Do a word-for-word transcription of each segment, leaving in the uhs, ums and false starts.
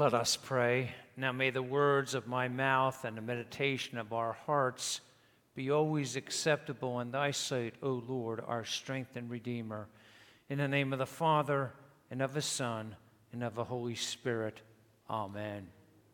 Let us pray. Now may the words of my mouth and the meditation of our hearts be always acceptable in thy sight, O Lord, our strength and Redeemer. In the name of the Father, and of the Son, and of the Holy Spirit. Amen.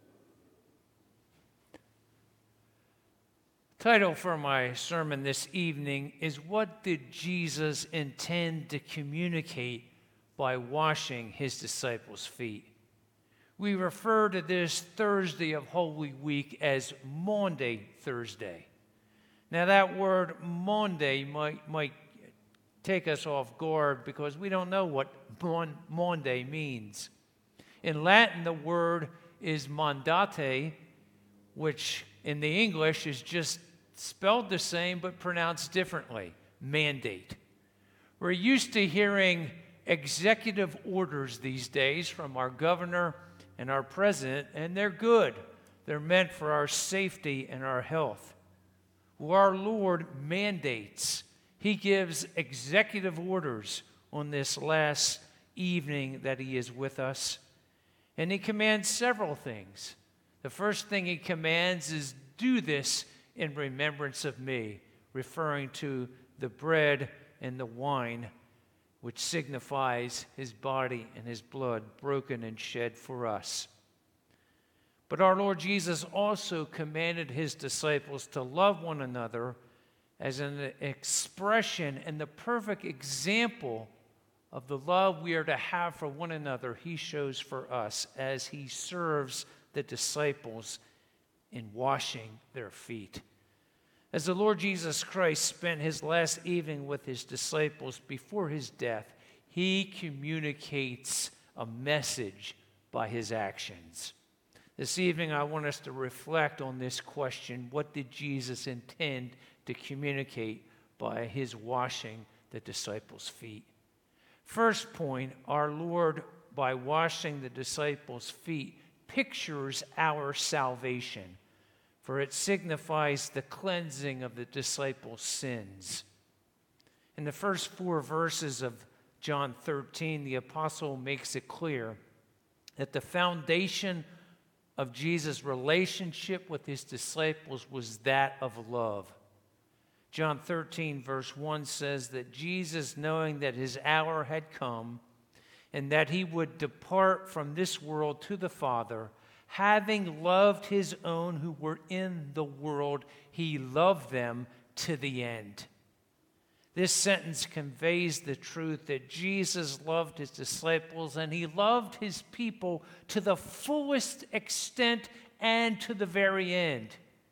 The title for my sermon this evening is, What did Jesus intend to communicate by washing his disciples' feet? We refer to this Thursday of Holy Week as Maundy Thursday. Now that word Maundy might, might take us off guard because we don't know what Maundy means. In Latin, the word is mandate, which in the English is just spelled the same but pronounced differently, mandate. We're used to hearing executive orders these days from our governor and our president, and they're good. They're meant for our safety and our health. Well, our Lord mandates. He gives executive orders on this last evening that he is with us. And he commands several things. The first thing he commands is, do this in remembrance of me, referring to the bread and the wine, which signifies his body and his blood broken and shed for us. But our Lord Jesus also commanded his disciples to love one another as an expression and the perfect example of the love we are to have for one another he shows for us as he serves the disciples in washing their feet. As the Lord Jesus Christ spent his last evening with his disciples before his death, he communicates a message by his actions. This evening, I want us to reflect on this question: what did Jesus intend to communicate by his washing the disciples' feet? First point, our Lord, by washing the disciples' feet, pictures our salvation, for it signifies the cleansing of the disciples' sins. In the first four verses of John thirteen, the apostle makes it clear that the foundation of Jesus' relationship with his disciples was that of love. John thirteen, verse one says that Jesus, knowing that his hour had come and that he would depart from this world to the Father, having loved his own who were in the world, he loved them to the end. This sentence conveys the truth that Jesus loved his disciples and he loved his people to the fullest extent and to the very end.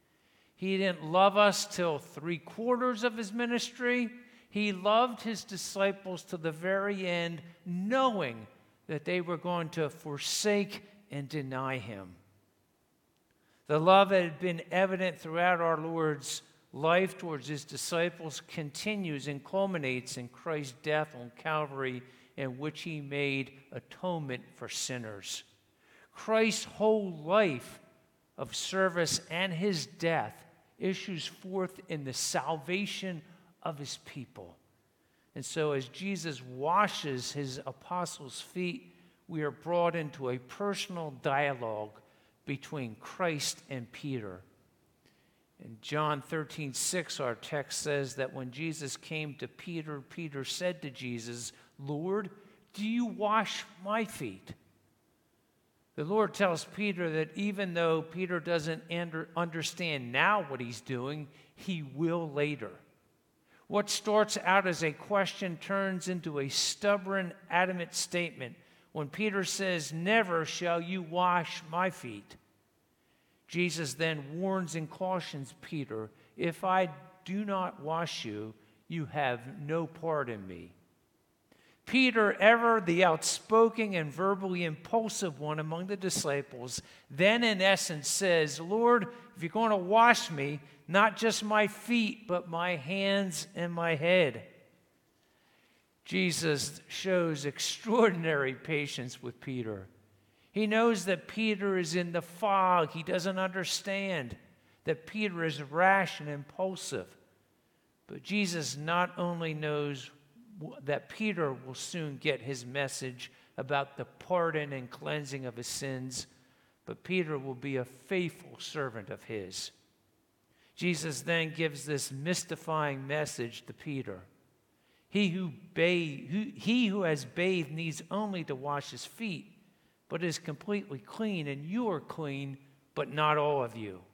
He didn't love us till three quarters of his ministry. He loved his disciples to the very end, knowing that they were going to forsake and deny him. The love that had been evident throughout our Lord's life towards his disciples continues and culminates in Christ's death on Calvary, in which he made atonement for sinners. Christ's whole life of service and his death issues forth in the salvation of his people. And so as Jesus washes his apostles' feet, we are brought into a personal dialogue between Christ and Peter. In John thirteen six, our text says that when Jesus came to Peter, Peter said to Jesus, "Lord, do you wash my feet?" The Lord tells Peter that even though Peter doesn't understand now what he's doing, he will later. What starts out as a question turns into a stubborn, adamant statement when Peter says, "Never shall you wash my feet." Jesus then warns and cautions Peter, "If I do not wash you, you have no part in me." Peter, ever the outspoken and verbally impulsive one among the disciples, then in essence says, "Lord, if you're going to wash me, not just my feet, but my hands and my head." Jesus shows extraordinary patience with Peter. He knows that Peter is in the fog. He doesn't understand that Peter is rash and impulsive. But Jesus not only knows that Peter will soon get his message about the pardon and cleansing of his sins, but Peter will be a faithful servant of his. Jesus then gives this mystifying message to Peter. He who, bathe, who, he who has bathed needs only to wash his feet, but is completely clean, and you are clean, but not all of you.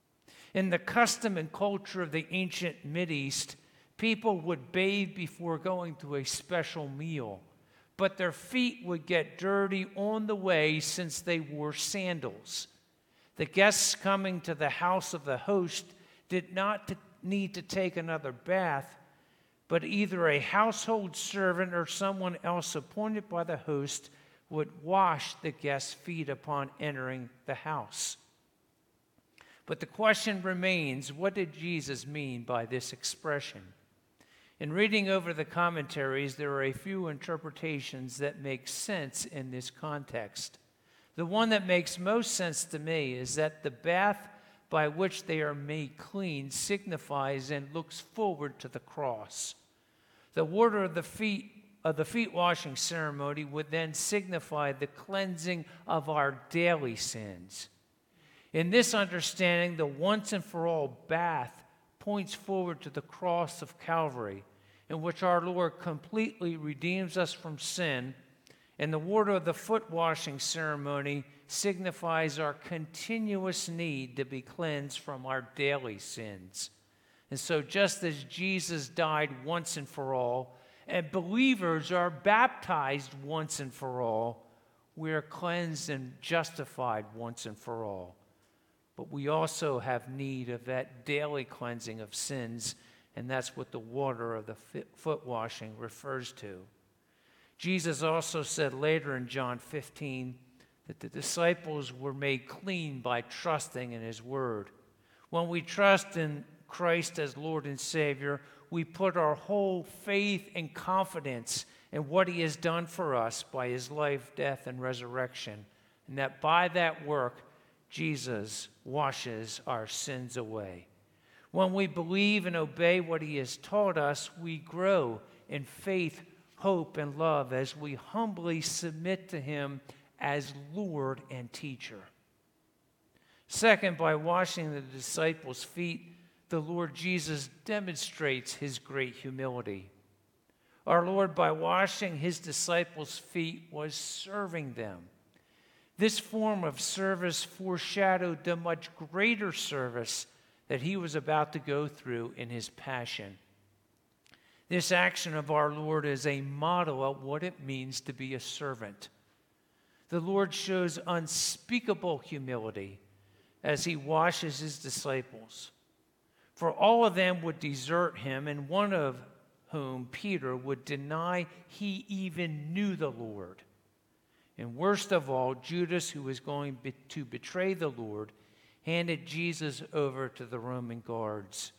In the custom and culture of the ancient Mideast, people would bathe before going to a special meal, but their feet would get dirty on the way since they wore sandals. The guests coming to the house of the host did not t- need to take another bath, but either a household servant or someone else appointed by the host would wash the guest's feet upon entering the house. But the question remains, what did Jesus mean by this expression? In reading over the commentaries, there are a few interpretations that make sense in this context. The one that makes most sense to me is that the bath by which they are made clean signifies and looks forward to the cross. The water of the feet of the feet washing ceremony would then signify the cleansing of our daily sins. In this understanding, the once and for all bath points forward to the cross of Calvary, in which our Lord completely redeems us from sin, and the water of the foot washing ceremony signifies our continuous need to be cleansed from our daily sins. And so just as Jesus died once and for all, and believers are baptized once and for all, we are cleansed and justified once and for all. But we also have need of that daily cleansing of sins, and that's what the water of the foot washing refers to. Jesus also said later in John fifteen that the disciples were made clean by trusting in his word. When we trust in Christ as Lord and Savior, we put our whole faith and confidence in what he has done for us by his life, death, and resurrection, and that by that work, Jesus washes our sins away. When we believe and obey what he has taught us, we grow in faith, hope, and love as we humbly submit to him as Lord and teacher. Second, by washing the disciples' feet, the Lord Jesus demonstrates his great humility. Our Lord, by washing his disciples' feet, was serving them. This form of service foreshadowed the much greater service that he was about to go through in his passion. This action of our Lord is a model of what it means to be a servant. The Lord shows unspeakable humility as he washes his disciples. For all of them would desert him, and one of whom, Peter, would deny he even knew the Lord. And worst of all, Judas, who was going be- to betray the Lord, handed Jesus over to the Roman guards.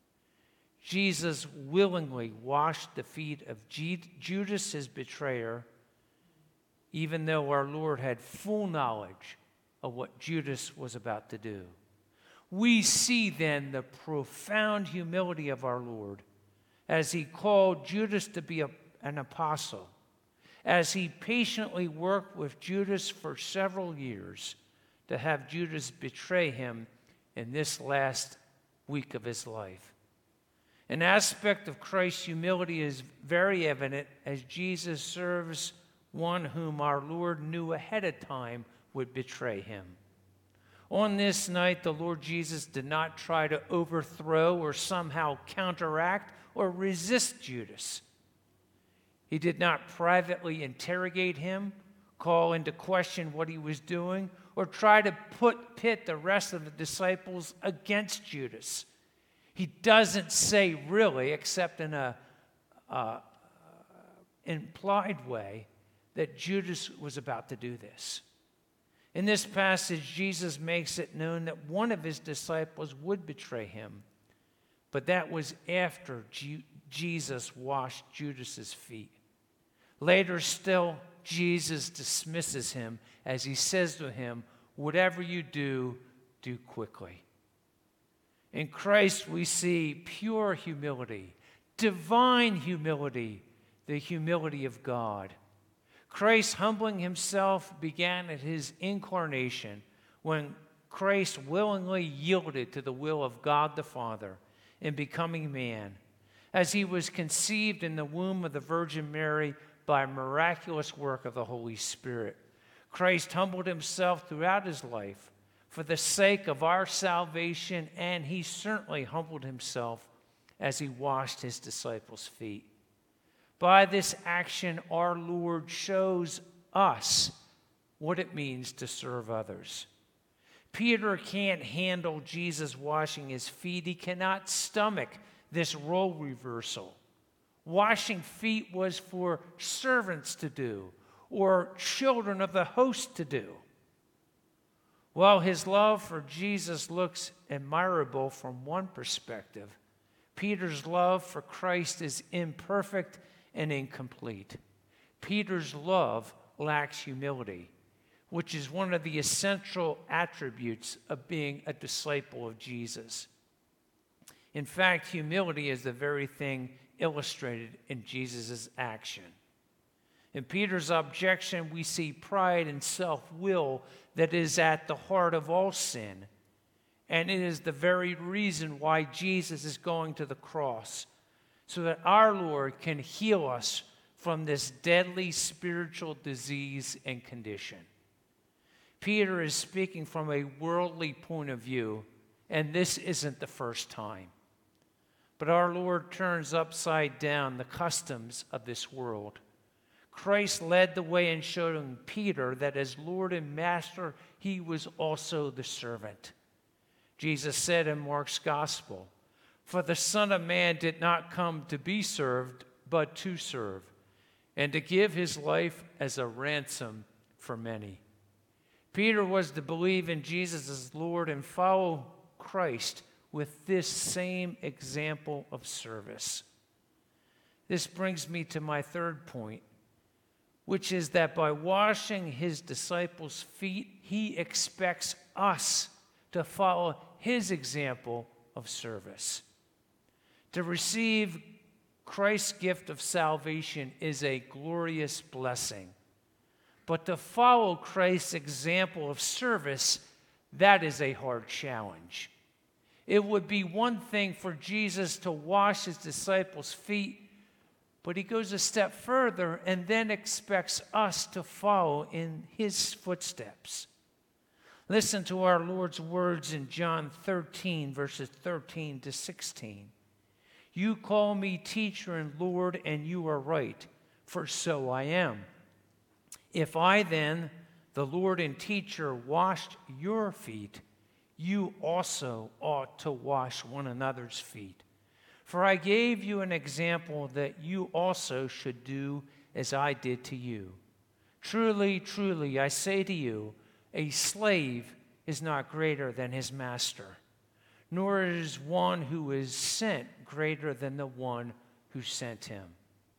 Jesus willingly washed the feet of G- Judas, his betrayer, even though our Lord had full knowledge of what Judas was about to do. We see then the profound humility of our Lord as he called Judas to be a, an apostle, as he patiently worked with Judas for several years to have Judas betray him in this last week of his life. An aspect of Christ's humility is very evident as Jesus serves one whom our Lord knew ahead of time would betray him. On this night, the Lord Jesus did not try to overthrow or somehow counteract or resist Judas. He did not privately interrogate him, call into question what he was doing, or try to put pit the rest of the disciples against Judas. He doesn't say really, except in a uh, implied way, that Judas was about to do this. In this passage, Jesus makes it known that one of his disciples would betray him, but that was after G- Jesus washed Judas's feet. Later still, Jesus dismisses him as he says to him, "Whatever you do, do quickly." In Christ, we see pure humility, divine humility, the humility of God. Christ humbling himself began at his incarnation when Christ willingly yielded to the will of God the Father in becoming man, as he was conceived in the womb of the Virgin Mary by a miraculous work of the Holy Spirit. Christ humbled himself throughout his life for the sake of our salvation, and he certainly humbled himself as he washed his disciples' feet. By this action, our Lord shows us what it means to serve others. Peter can't handle Jesus washing his feet. He cannot stomach this role reversal. Washing feet was for servants to do, or children of the host to do. While his love for Jesus looks admirable from one perspective, Peter's love for Christ is imperfect and incomplete. Peter's love lacks humility, which is one of the essential attributes of being a disciple of Jesus. In fact, humility is the very thing illustrated in Jesus' action. In Peter's objection, we see pride and self-will that is at the heart of all sin. And it is the very reason why Jesus is going to the cross, so that our Lord can heal us from this deadly spiritual disease and condition. Peter is speaking from a worldly point of view, and this isn't the first time. But our Lord turns upside down the customs of this world. Christ led the way in showing Peter that as Lord and Master, he was also the servant. Jesus said in Mark's Gospel, "For the Son of Man did not come to be served, but to serve, and to give his life as a ransom for many." Peter was to believe in Jesus as Lord and follow Christ with this same example of service. This brings me to my third point, which is that by washing his disciples' feet, he expects us to follow his example of service. To receive Christ's gift of salvation is a glorious blessing. But to follow Christ's example of service, that is a hard challenge. It would be one thing for Jesus to wash his disciples' feet, but he goes a step further and then expects us to follow in his footsteps. Listen to our Lord's words in John thirteen, verses thirteen to sixteen. "You call me teacher and Lord, and you are right, for so I am. If I then, the Lord and teacher, washed your feet, you also ought to wash one another's feet. For I gave you an example that you also should do as I did to you. Truly, truly, I say to you, a slave is not greater than his master, nor is one who is sent greater than the one who sent him."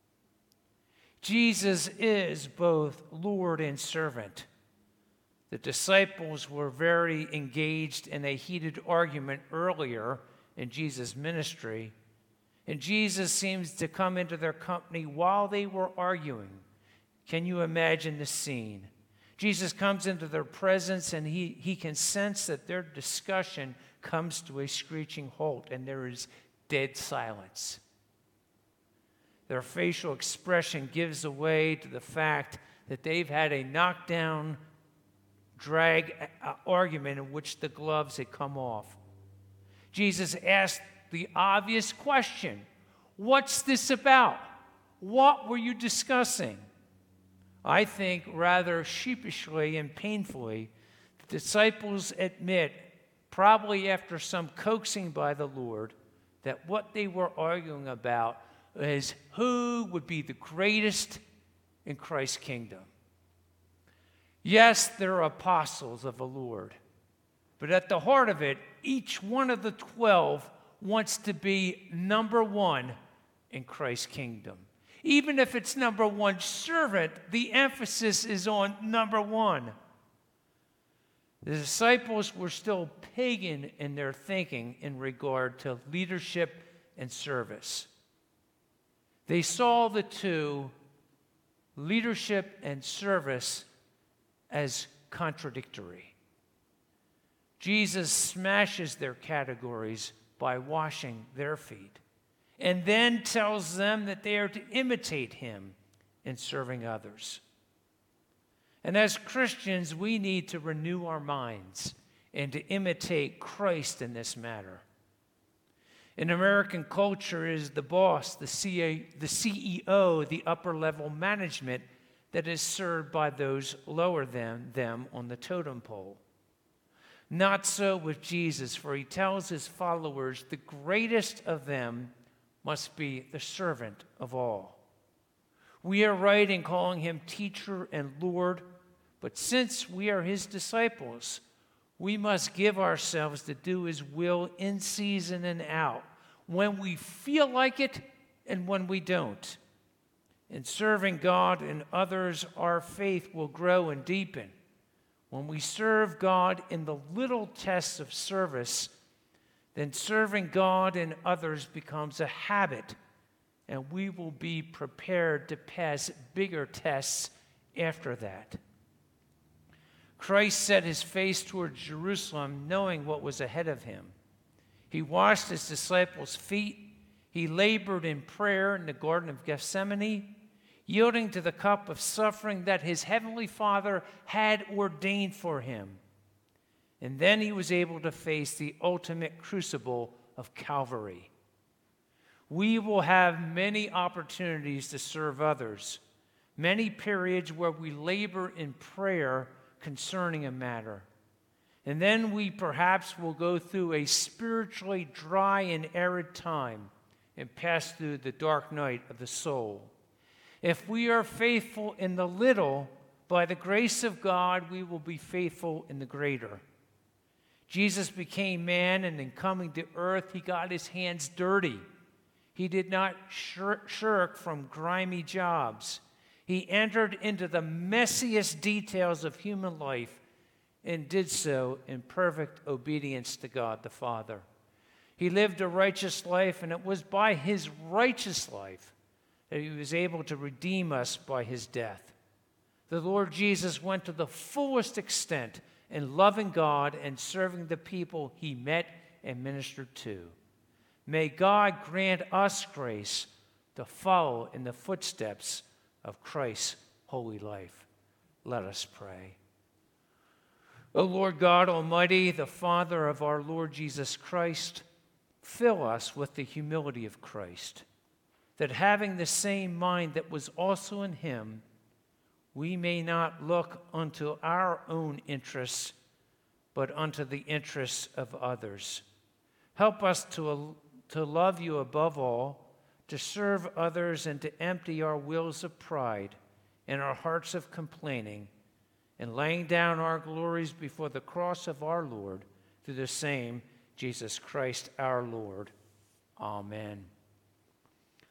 Jesus is both Lord and servant. The disciples were very engaged in a heated argument earlier in Jesus' ministry, and Jesus seems to come into their company while they were arguing. Can you imagine the scene? Jesus comes into their presence, and he, he can sense that their discussion comes to a screeching halt, and there is dead silence. Their facial expression gives away to the fact that they've had a knockdown, drag argument in which the gloves had come off. Jesus asked the obvious question, "What's this about? What were you discussing?" I think rather sheepishly and painfully, the disciples admit, probably after some coaxing by the Lord, that what they were arguing about is who would be the greatest in Christ's kingdom. Yes, they're apostles of the Lord, but at the heart of it, each one of the twelve wants to be number one in Christ's kingdom. Even if it's number one servant, the emphasis is on number one. The disciples were still pagan in their thinking in regard to leadership and service. They saw the two, leadership and service, as contradictory. Jesus smashes their categories by washing their feet, and then tells them that they are to imitate him in serving others. And as Christians, we need to renew our minds and to imitate Christ in this matter. In American culture, it is the boss, the C E O, the upper-level management that is served by those lower than them on the totem pole. Not so with Jesus, for he tells his followers the greatest of them must be the servant of all. We are right in calling him teacher and Lord, but since we are his disciples, we must give ourselves to do his will in season and out, when we feel like it and when we don't. In serving God and others, our faith will grow and deepen. When we serve God in the little tests of service, then serving God and others becomes a habit, and we will be prepared to pass bigger tests after that. Christ set his face toward Jerusalem, knowing what was ahead of him. He washed his disciples' feet. He labored in prayer in the Garden of Gethsemane, yielding to the cup of suffering that his heavenly Father had ordained for him. And then he was able to face the ultimate crucible of Calvary. We will have many opportunities to serve others, many periods where we labor in prayer concerning a matter. And then we perhaps will go through a spiritually dry and arid time and pass through the dark night of the soul. If we are faithful in the little, by the grace of God, we will be faithful in the greater. Jesus became man, and in coming to earth, he got his hands dirty. He did not shirk from grimy jobs. He entered into the messiest details of human life and did so in perfect obedience to God the Father. He lived a righteous life, and it was by his righteous life that he was able to redeem us by his death. The Lord Jesus went to the fullest extent in loving God and serving the people he met and ministered to. May God grant us grace to follow in the footsteps of Christ's holy life. Let us pray. O Lord God Almighty, the Father of our Lord Jesus Christ, fill us with the humility of Christ, that having the same mind that was also in him, we may not look unto our own interests, but unto the interests of others. Help us to, to love you above all, to serve others, and to empty our wills of pride and our hearts of complaining, and laying down our glories before the cross of our Lord, through the same Jesus Christ our Lord. Amen.